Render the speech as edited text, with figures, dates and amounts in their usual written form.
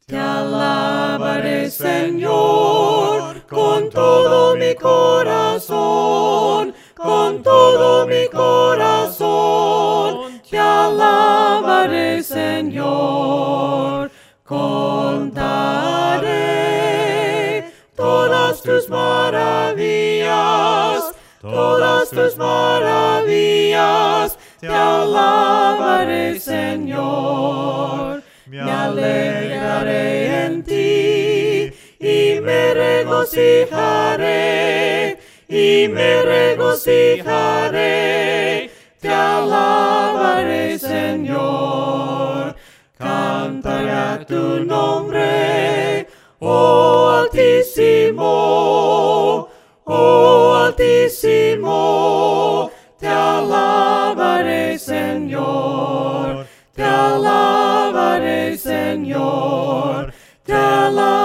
Te alabaré, Señor, con todo mi corazón, con todo mi corazón. Te alabaré, Señor, contaré todas tus maravillas, todas tus maravillas. Te alabaré, Señor. Me alegraré en ti y me regocijaré, y me regocijaré. Te alabaré, Señor. Cantaré a tu nombre, oh Altísimo, oh Altísimo. Te alabaré, Señor. Te alabaré, Señor. Te alabaré.